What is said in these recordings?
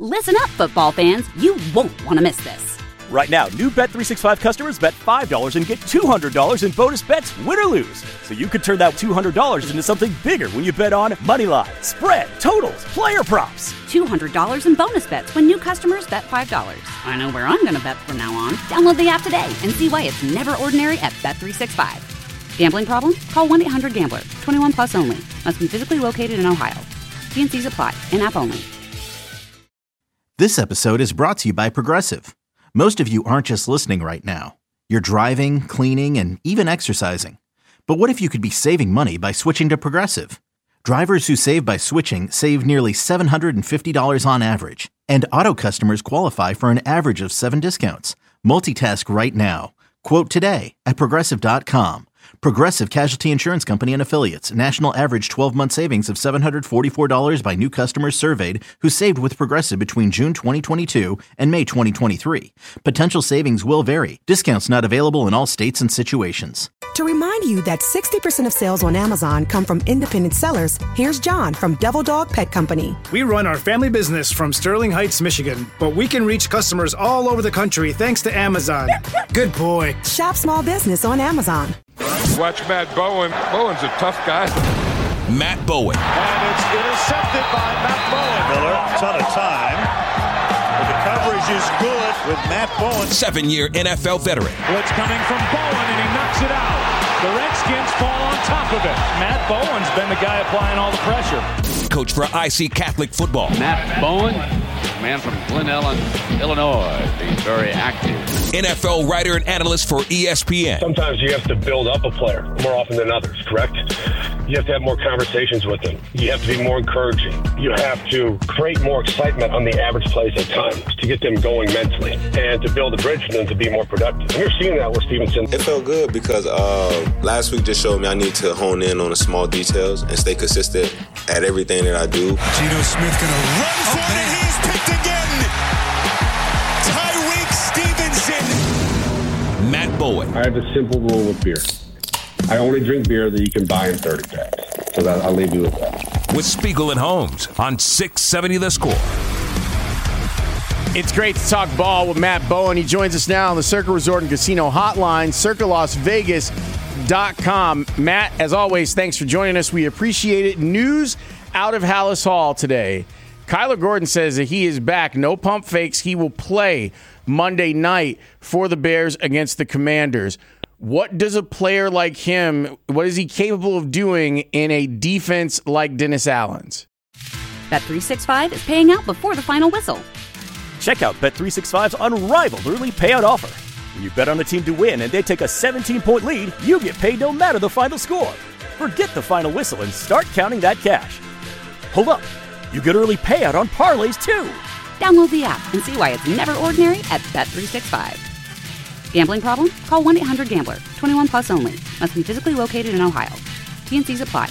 Listen up, football fans. You won't want to miss this. Right now, new Bet365 customers bet $5 and get $200 in bonus bets, win or lose. So you could turn that $200 into something bigger when you bet on money line, spread, totals, player props. $200 in bonus bets when new customers bet $5. I know where I'm going to bet from now on. Download the app today and see why it's never ordinary at Bet365. Gambling problem? Call 1-800-GAMBLER. 21 plus only. Must be physically located in Ohio. T&Cs apply. In-app only. This episode is brought to you by Progressive. Most of you aren't just listening right now. You're driving, cleaning, and even exercising. But what if you could be saving money by switching to Progressive? Drivers who save by switching save nearly $750 on average. And auto customers qualify for an average of 7 discounts. Multitask right now. Quote today at Progressive.com. Progressive Casualty Insurance Company and Affiliates. National average 12-month savings of $744 by new customers surveyed who saved with Progressive between June 2022 and May 2023. Potential savings will vary. Discounts not available in all states and situations. To remind you that 60% of sales on Amazon come from independent sellers, here's John from Devil Dog Pet Company. We run our family business from Sterling Heights, Michigan, but we can reach customers all over the country thanks to Amazon. Good boy. Shop small business on Amazon. Watch Matt Bowen. Bowen's a tough guy. Matt Bowen. And it's intercepted by Matt Bowen. Miller, ton of time. But the coverage is good with Matt Bowen. 7-year NFL veteran. Blitz coming from Bowen, and he knocks it out. The Redskins fall on top of it. Matt Bowen's been the guy applying all the pressure. Coach for IC Catholic football. Matt Bowen, man from Glen Ellen, Illinois, being very active. NFL writer and analyst for ESPN. Sometimes you have to build up a player more often than others, correct? You have to have more conversations with them. You have to be more encouraging. You have to create more excitement on the average plays at times to get them going mentally and to build a bridge for them to be more productive. And you're seeing that with Stevenson. It felt good because last week just showed me I need to hone in on the small details and stay consistent at everything that I do. Geno Smith going to run for it, and he's picked again. Tyreek Stevenson. Matt Bowen. I have a simple rule with beer. I only drink beer that you can buy in 30 packs. So I'll leave you with that. With Spiegel and Holmes on 670 The Score. It's great to talk ball with Matt Bowen. He joins us now on the Circa Resort and Casino Hotline, CircaLasVegas.com. Matt, as always, thanks for joining us. We appreciate it. News out of Hallis Hall today. Kyler Gordon says that he is back. No pump fakes. He will play Monday night for the Bears against the Commanders. What does a player like him, what is he capable of doing in a defense like Dennis Allen's? Bet365 is paying out before the final whistle. Check out Bet365's unrivaled early payout offer. When you bet on a team to win and they take a 17-point lead, you get paid no matter the final score. Forget the final whistle and start counting that cash. Hold up. You get early payout on parlays, too. Download the app and see why it's never ordinary at Bet365. Gambling problem? Call 1-800-GAMBLER. 21 plus only. Must be physically located in Ohio. T&Cs apply.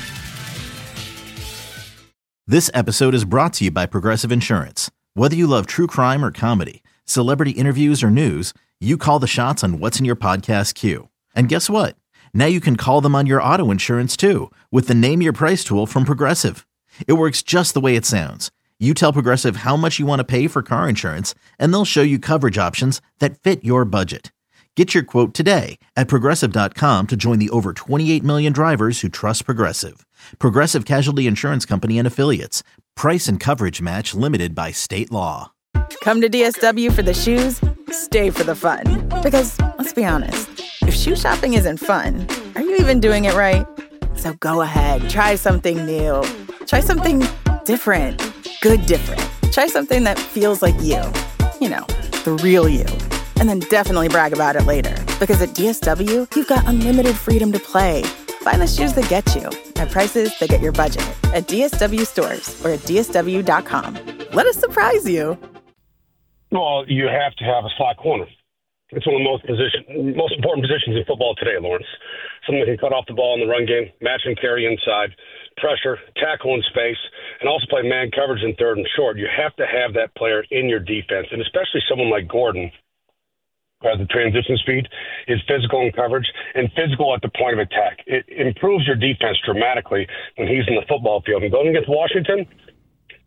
This episode is brought to you by Progressive Insurance. Whether you love true crime or comedy, celebrity interviews or news, you call the shots on what's in your podcast queue. And guess what? Now you can call them on your auto insurance, too, with the Name Your Price tool from Progressive. It works just the way it sounds. You tell Progressive how much you want to pay for car insurance, and they'll show you coverage options that fit your budget. Get your quote today at Progressive.com to join the over 28 million drivers who trust Progressive. Progressive Casualty Insurance Company and Affiliates. Price and coverage match limited by state law. Come to DSW for the shoes, stay for the fun. Because, let's be honest, if shoe shopping isn't fun, are you even doing it right? So go ahead, try something new. Try something different. Good different. Try something that feels like you. You know, the real you. And then definitely brag about it later. Because at DSW, you've got unlimited freedom to play. Find the shoes that get you at prices that get your budget at DSW stores or at DSW.com. Let us surprise you. Well, you have to have a slot corner. It's one of the most important positions in football today, Lawrence. Someone that can cut off the ball in the run game, match and carry inside, pressure, tackle in space, and also play man coverage in third and short. You have to have that player in your defense, and especially someone like Gordon, who has the transition speed, is physical in coverage, and physical at the point of attack. It improves your defense dramatically when he's in the football field. And going against Washington,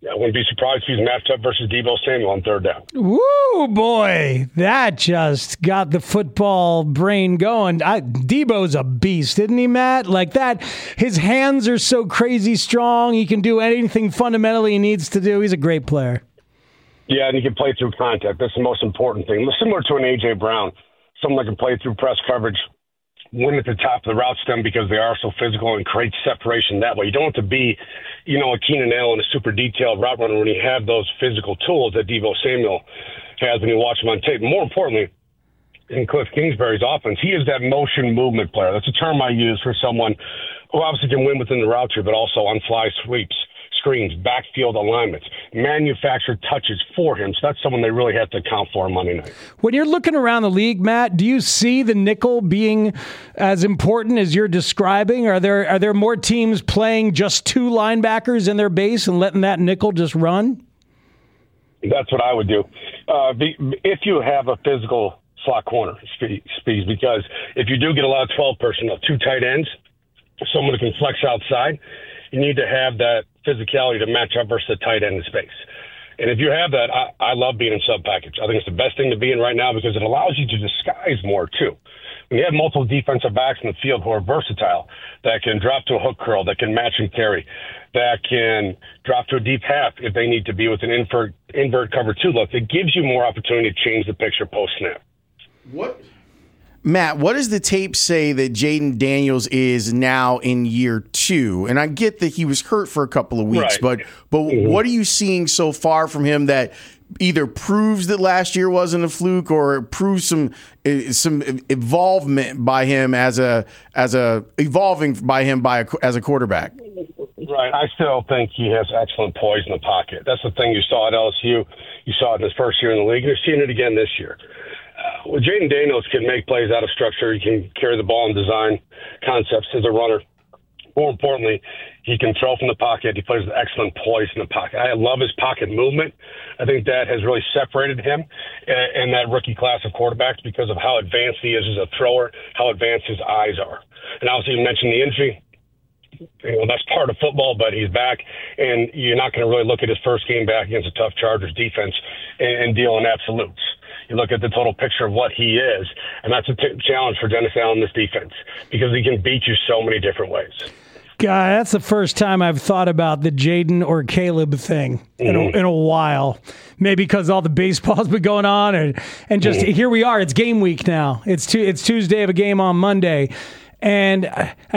I wouldn't be surprised if he's matched up versus Deebo Samuel on third down. Woo, boy. That just got the football brain going. Deebo's a beast, isn't he, Matt? Like that, his hands are so crazy strong. He can do anything fundamentally he needs to do. He's a great player. Yeah, and he can play through contact. That's the most important thing. Similar to an A.J. Brown, someone that can play through press coverage, win at the top of the route stem because they are so physical and create separation that way. You don't have to be, a Keenan Allen, a super detailed route runner when you have those physical tools that Deebo Samuel has when you watch him on tape. More importantly, in Cliff Kingsbury's offense, he is that motion movement player. That's a term I use for someone who obviously can win within the route tree, but also on fly sweeps, screens, backfield alignments, manufactured touches for him. So that's someone they really have to account for on Monday night. When you're looking around the league, Matt, do you see the nickel being as important as you're describing? Are there more teams playing just two linebackers in their base and letting that nickel just run? That's what I would do. If you have a physical slot corner, Speeds, because if you do get a lot of 12 personnel, two tight ends, someone who can flex outside, you need to have that physicality to match up versus the tight end in space. And if you have that, I love being in sub package. I think it's the best thing to be in right now because it allows you to disguise more too. When you have multiple defensive backs in the field who are versatile, that can drop to a hook curl, that can match and carry, that can drop to a deep half if they need to be with an invert cover two look, it gives you more opportunity to change the picture post snap. Matt, what does the tape say that Jayden Daniels is now in year 2? And I get that he was hurt for a couple of weeks, right. but what are you seeing so far from him that either proves that last year wasn't a fluke or proves some involvement by him as a quarterback? Right. I still think he has excellent poise in the pocket. That's the thing you saw at LSU. You saw it in his first year in the league, and you're seeing it again this year. Well, Jayden Daniels can make plays out of structure. He can carry the ball and design concepts as a runner. More importantly, he can throw from the pocket. He plays with excellent poise in the pocket. I love his pocket movement. I think that has really separated him and that rookie class of quarterbacks because of how advanced he is as a thrower, how advanced his eyes are. And obviously, you mentioned the injury. That's part of football, but he's back, and you're not going to really look at his first game back against a tough Chargers defense and deal in absolutes. You look at the total picture of what he is, and that's a challenge for Dennis Allen, this defense, because he can beat you so many different ways. God, that's the first time I've thought about the Jayden or Caleb thing in a while. Maybe because all the baseball's been going on, and just here we are. It's game week now. It's Tuesday of a game on Monday. And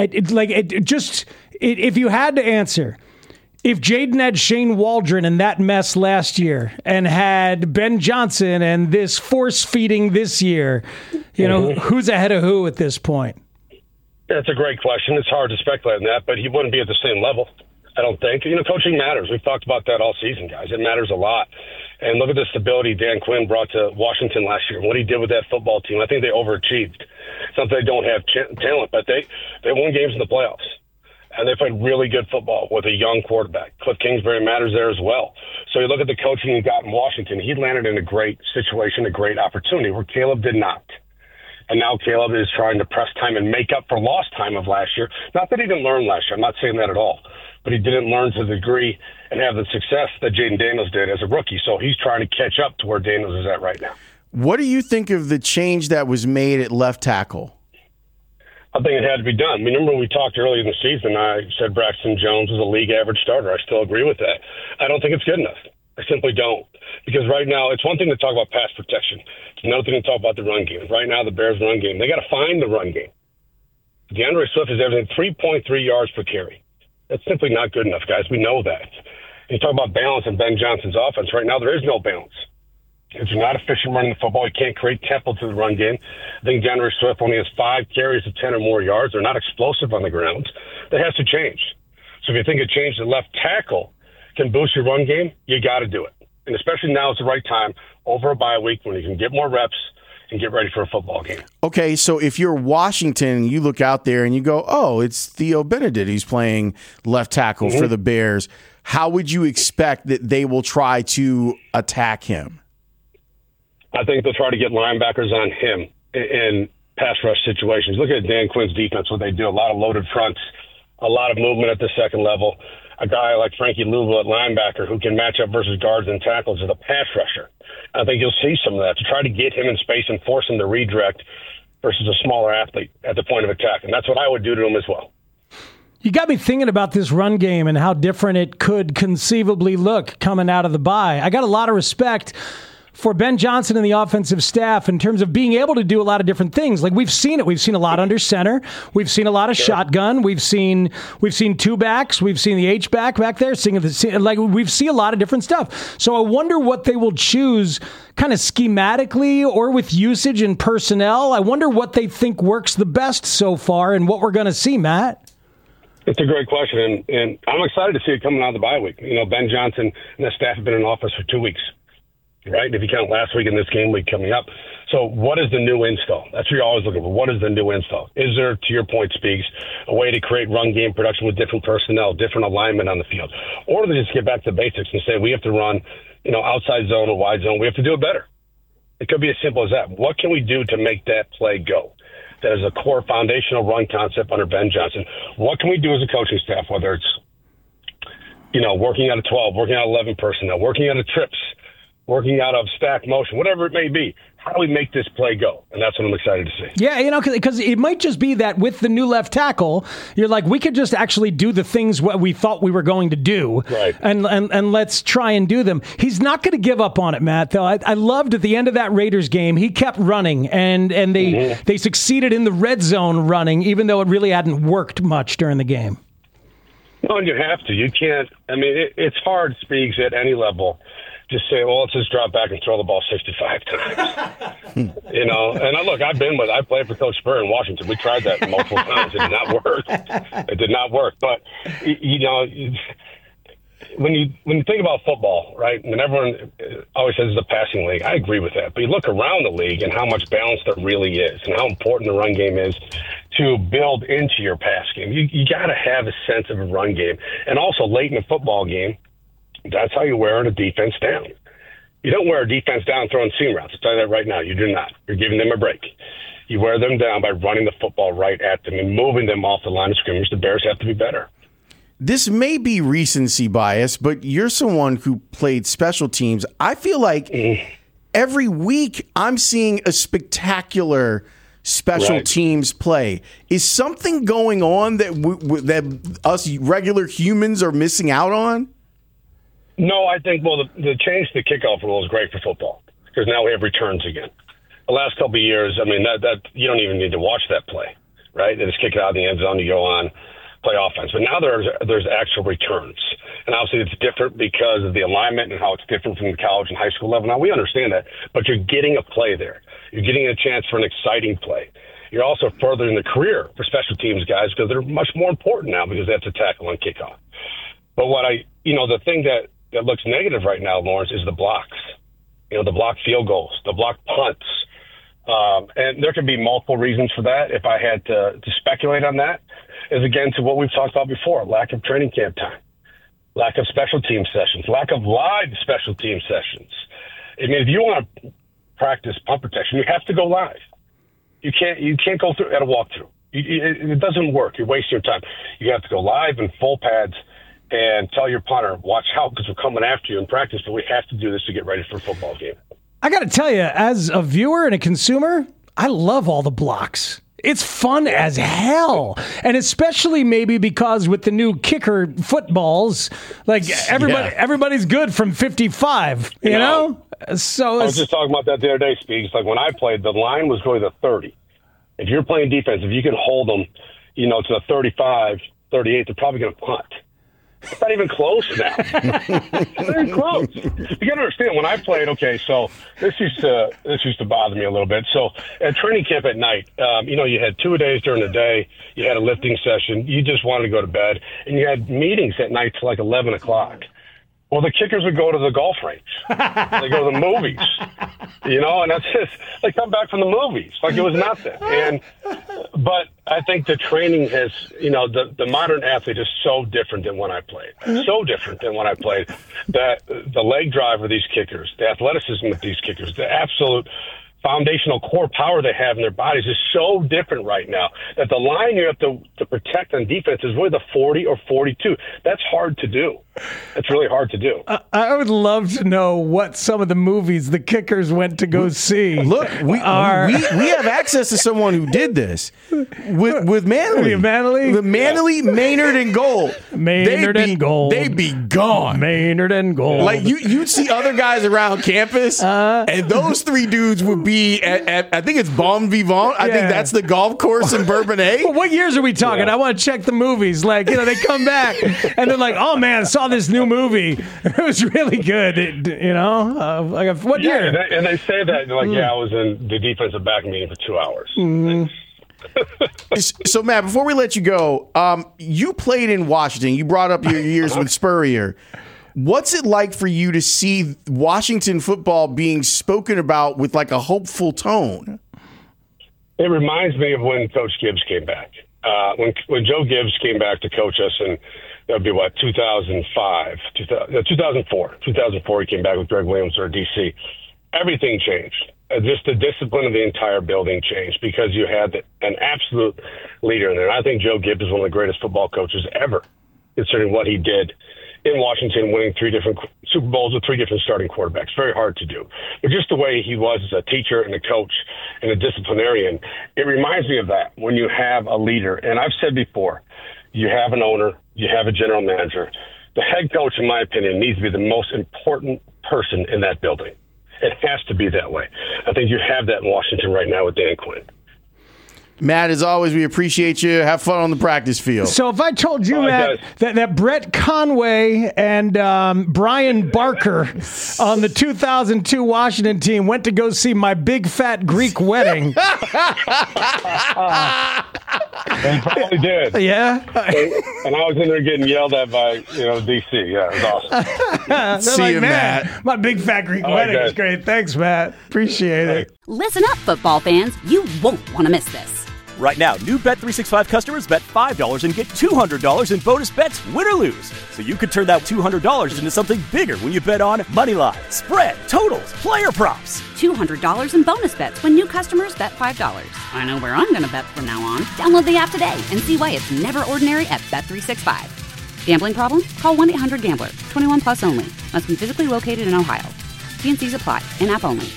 if you had to answer, if Jayden had Shane Waldron in that mess last year and had Ben Johnson and this force feeding this year, who's ahead of who at this point? That's a great question. It's hard to speculate on that, but he wouldn't be at the same level, I don't think. Coaching matters. We've talked about that all season, guys. It matters a lot. And look at the stability Dan Quinn brought to Washington last year, what he did with that football team. I think they overachieved. It's not that they don't have talent, but they won games in the playoffs. And they played really good football with a young quarterback. Cliff Kingsbury matters there as well. So you look at the coaching he got in Washington, he landed in a great situation, a great opportunity where Caleb did not. And now Caleb is trying to press time and make up for lost time of last year. Not that he didn't learn last year. I'm not saying that at all. But he didn't learn to the degree and have the success that Jayden Daniels did as a rookie. So he's trying to catch up to where Daniels is at right now. What do you think of the change that was made at left tackle? I think it had to be done. Remember when we talked earlier in the season, I said Braxton Jones was a league average starter. I still agree with that. I don't think it's good enough. I simply don't. Because right now, it's one thing to talk about pass protection. It's another thing to talk about the run game. Right now, the Bears' run game, they got to find the run game. DeAndre Swift is averaging 3.3 yards per carry. That's simply not good enough, guys. We know that. And you talk about balance in Ben Johnson's offense. Right now, there is no balance. If you're not efficient running the football, you can't create tempo to the run game. I think DeAndre Swift only has 5 carries of 10 or more yards. They're not explosive on the ground. That has to change. So if you think a change to left tackle can boost your run game, you got to do it. And especially now it's the right time over a bye week when you can get more reps and get ready for a football game. Okay, so if you're Washington, you look out there and you go, oh, it's Theo Benedict who's playing left tackle for the Bears. How would you expect that they will try to attack him? I think they'll try to get linebackers on him in pass rush situations. Look at Dan Quinn's defense, what they do. A lot of loaded fronts, a lot of movement at the second level. a guy like Frankie Louisville at linebacker who can match up versus guards and tackles as a pass rusher. I think you'll see some of that to try to get him in space and force him to redirect versus a smaller athlete at the point of attack. And that's what I would do to him as well. You got me thinking about this run game and how different it could conceivably look coming out of the bye. I got a lot of respect for Ben Johnson and the offensive staff in terms of being able to do a lot of different things. Like we've seen it. We've seen a lot under center. We've seen a lot of shotgun. We've seen two backs. We've seen the H-back back there. We've seen a lot of different stuff. So I wonder what they will choose kind of schematically or with usage and personnel. I wonder what they think works the best so far and what we're going to see, Matt. It's a great question, and I'm excited to see it coming out of the bye week. Ben Johnson and the staff have been in office for 2 weeks. Right? If you count last week and this game week coming up. So what is the new install? That's what you're always looking for. What is the new install? Is there, to your point, Speaks, a way to create run game production with different personnel, different alignment on the field? Or do they just get back to basics and say we have to run, outside zone or wide zone? We have to do it better. It could be as simple as that. What can we do to make that play go? That is a core foundational run concept under Ben Johnson. What can we do as a coaching staff, whether it's, working out of 12, working out of 11 personnel, working out of trips, working out of stack motion, whatever it may be. How do we make this play go? And that's what I'm excited to see. Yeah, because it might just be that with the new left tackle, you're like, we could just actually do the things what we thought we were going to do. Right. And let's try and do them. He's not going to give up on it, Matt, though. I loved at the end of that Raiders game, he kept running, and they succeeded in the red zone running, even though it really hadn't worked much during the game. No, and you have to. You can't. I mean, it's hard, Speaks, at any level. Just say, well, let's just drop back and throw the ball 65 times. And I played for Coach Spurrier in Washington. We tried that multiple times. It did not work. It did not work. But, when you think about football, right, and everyone always says it's a passing league, I agree with that. But you look around the league and how much balance there really is and how important the run game is to build into your pass game. You got to have a sense of a run game. And also late in the football game, that's how you wear a defense down. You don't wear a defense down throwing seam routes. I'll tell you that right now. You do not. You're giving them a break. You wear them down by running the football right at them and moving them off the line of scrimmage. The Bears have to be better. This may be recency bias, but you're someone who played special teams. I feel like every week I'm seeing a spectacular special teams play. Is something going on that us regular humans are missing out on? No, I think, the change to the kickoff rule is great for football because now we have returns again. The last couple of years, I mean, that you don't even need to watch that play, right? They just kick it out of the end zone, you go on, play offense. But now there's actual returns. And obviously it's different because of the alignment and how it's different from the college and high school level. Now, we understand that, but you're getting a play there. You're getting a chance for an exciting play. You're also furthering the career for special teams guys because they're much more important now because they have to tackle on kickoff. But the thing that looks negative right now, Lawrence, is the blocks. The block field goals, the block punts. And there could be multiple reasons for that. If I had to speculate on that, is again to what we've talked about before, lack of training camp time, lack of special team sessions, lack of live special team sessions. I mean, if you want to practice punt protection, you have to go live. You can't go through at a walkthrough. It doesn't work. You're wasting your time. You have to go live in full pads and tell your punter, watch out because we're coming after you in practice, but we have to do this to get ready for a football game. I got to tell you, as a viewer and a consumer, I love all the blocks. It's fun as hell. And especially maybe because with the new kicker footballs, like everybody's good from 55, you know? So I was just talking about that the other day, Speaks. Like when I played, the line was going to 30. If you're playing defense, if you can hold them, to the 35, 38, they're probably going to punt. It's not even close now. Very close. You got to understand, when I played, so this used to bother me a little bit. So at training camp at night, you had 2 days during the day. You had a lifting session. You just wanted to go to bed. And you had meetings at night till like 11 o'clock. Well, the kickers would go to the golf range. They go to the movies, and that's just, they come back from the movies like it was nothing. But I think the training has, the modern athlete is so different than when I played. So different than when I played that the leg drive of these kickers, the athleticism of these kickers, the absolute foundational core power they have in their bodies is so different right now that the line you have to protect on defense is really the 40 or 42. That's hard to do. That's really hard to do. I would love to know what some of the movies the kickers went to go see. Look, we have access to someone who did this with Manley. With Manley, Maynard, and Gold. Maynard and Gold. They'd be gone. Maynard and Gold. Like you'd see other guys around campus, and those three dudes would be at I think it's Bon Vivant. I think that's the golf course in Bourbonnais. Well, what years are we talking? Yeah. I want to check the movies. Like, they come back and they're like, "Oh man, I saw this new movie. It was really good." What year? And they say that like, I was in the defensive back meeting for 2 hours. Mm-hmm. So, Matt, before we let you go, you played in Washington. You brought up your years with Spurrier. What's it like for you to see Washington football being spoken about with like a hopeful tone? It reminds me of when Coach Gibbs came back. When Joe Gibbs came back to coach us, and that would be 2004. 2004, he came back with Greg Williams, our DC. Everything changed. Just the discipline of the entire building changed because you had an absolute leader in there. I think Joe Gibbs is one of the greatest football coaches ever, considering what he did in Washington, winning 3 different Super Bowls with 3 different starting quarterbacks. Very hard to do. But just the way he was as a teacher and a coach and a disciplinarian, it reminds me of that when you have a leader. And I've said before, you have an owner, you have a general manager. The head coach, in my opinion, needs to be the most important person in that building. It has to be that way. I think you have that in Washington right now with Dan Quinn. Matt, as always, we appreciate you. Have fun on the practice field. So if I told you, Matt, that Brett Conway and Brian Barker on the 2002 Washington team went to go see My Big Fat Greek Wedding. They probably did. Yeah. And I was in there getting yelled at by, DC. Yeah, it was awesome. See you, Matt. My Big Fat Greek Wedding is great. Thanks, Matt. Appreciate it. Listen up, football fans. You won't want to miss this. Right now, new Bet365 customers bet $5 and get $200 in bonus bets, win or lose. So you could turn that $200 into something bigger when you bet on moneyline, spread, totals, player props. $200 in bonus bets when new customers bet $5. I know where I'm going to bet from now on. Download the app today and see why it's never ordinary at Bet365. Gambling problem? Call 1-800-GAMBLER. 21 plus only. Must be physically located in Ohio. T&Cs apply. In-app only.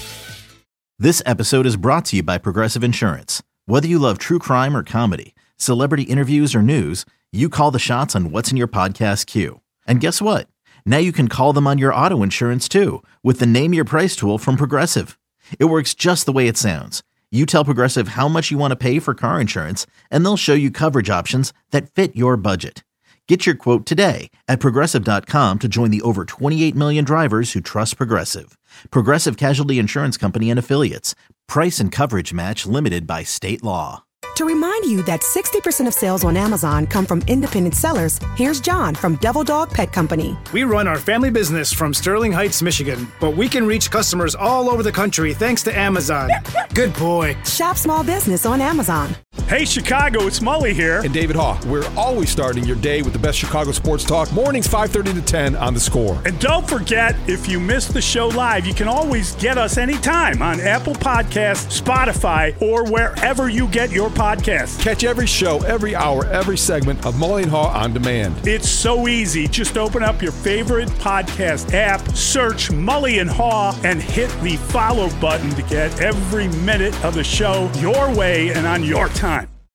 This episode is brought to you by Progressive Insurance. Whether you love true crime or comedy, celebrity interviews or news, you call the shots on what's in your podcast queue. And guess what? Now you can call them on your auto insurance too with the Name Your Price tool from Progressive. It works just the way it sounds. You tell Progressive how much you want to pay for car insurance, and they'll show you coverage options that fit your budget. Get your quote today at Progressive.com to join the over 28 million drivers who trust Progressive. Progressive Casualty Insurance Company and Affiliates. Price and coverage match limited by state law. To remind you that 60% of sales on Amazon come from independent sellers, here's John from Devil Dog Pet Company. We run our family business from Sterling Heights, Michigan, but we can reach customers all over the country thanks to Amazon. Good boy. Shop small business on Amazon. Hey, Chicago, it's Mully here. And David Haw. We're always starting your day with the best Chicago sports talk. Mornings 5:30 to 10 on The Score. And don't forget, if you missed the show live, you can always get us anytime on Apple Podcasts, Spotify, or wherever you get your podcasts. Catch every show, every hour, every segment of Mully and Haw on demand. It's so easy. Just open up your favorite podcast app, search Mully and Haw, and hit the follow button to get every minute of the show your way and on your time.